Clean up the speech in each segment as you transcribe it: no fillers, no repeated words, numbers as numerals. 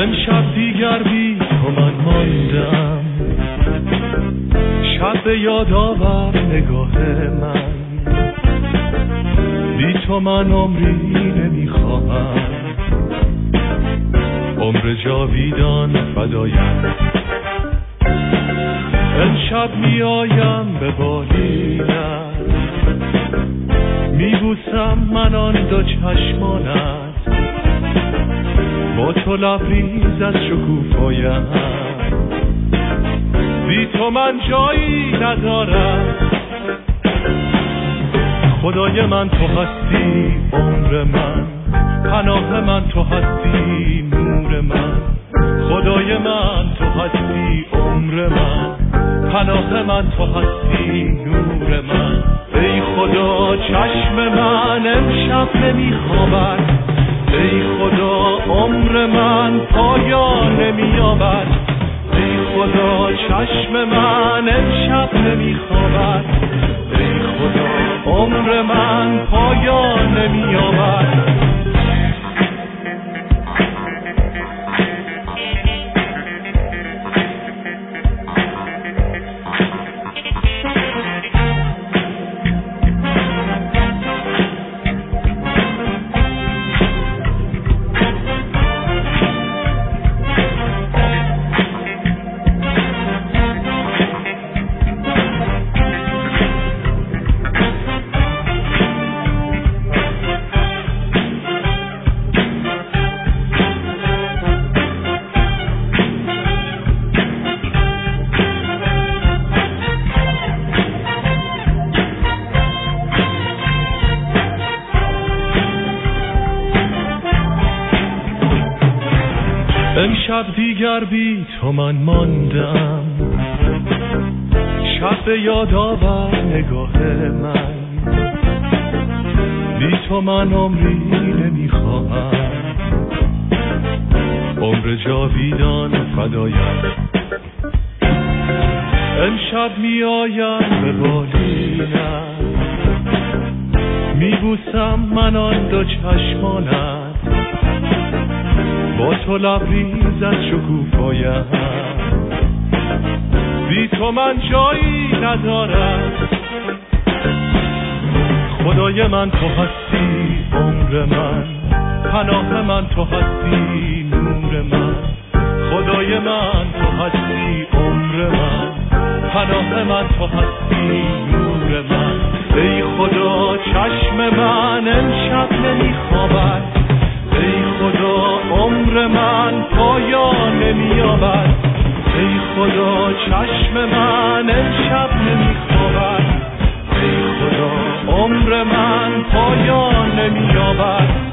امشب دیگر بی تو من ماندم، شب به یاد آور نگاه من، بی تو من عمری نمیخواهم، عمر جاویدان فدایم. امشب میایم به بالینت، میبوسم من آن دو چشمانت، با تو لبریز از شکوفایم، بی تو من جایی ندارم. خدای من تو هستی عمر من، پناه من تو هستی نور من. خدای من تو هستی عمر من، پناه من تو هستی نور من. ای خدا چشم من امشب نمیخوابد، ای خدا عمر من پایان نمییابد، ای خدا چشم من امشب نمیخوابد، ای خدا عمر من پایان نمییابد. امشب دیگر بی تو من ماندم، شب به یاد آور نگاه من، بی تو من عمری نمیخواهم، عمر جاویدان فدایم. امشب میایم به بالینت، میبوسم من آن دو چشمانت، با تو لبریز از شکوفایم، بی تو من جایی ندارم. خدای من تو هستی عمر من، پناه من تو هستی نور من. خدای من تو هستی عمر من، پناه من تو هستی نور من. ای خدا چشم من امشب نمیخوابد، ای خدا عمر من پایان نمییابد، ای خدا چشم من امشب نمیخوابد، ای خدا عمر من پایان نمییابد.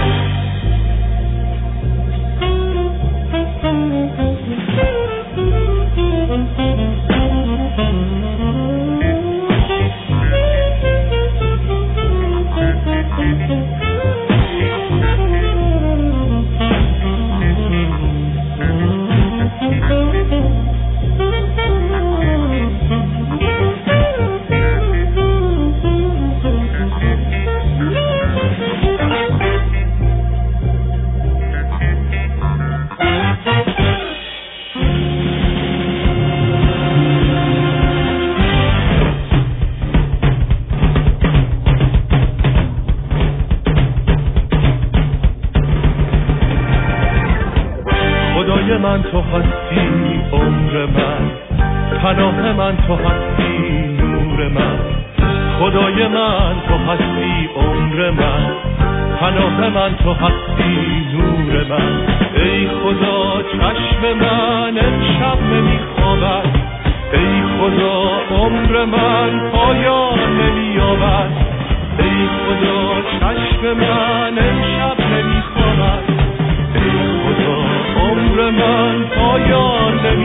من تو هستی عمر من، پناه من تو هستی نور من. خدای من تو هستی عمر من، پناه من تو هستی نور من. ای خدا چشم من امشب نمیخوابد، ای خدا عمر من پایان نمییابد، ای خدا چشم من امشب نمیخوابد، ای خدا عمر من پایان نمییابد.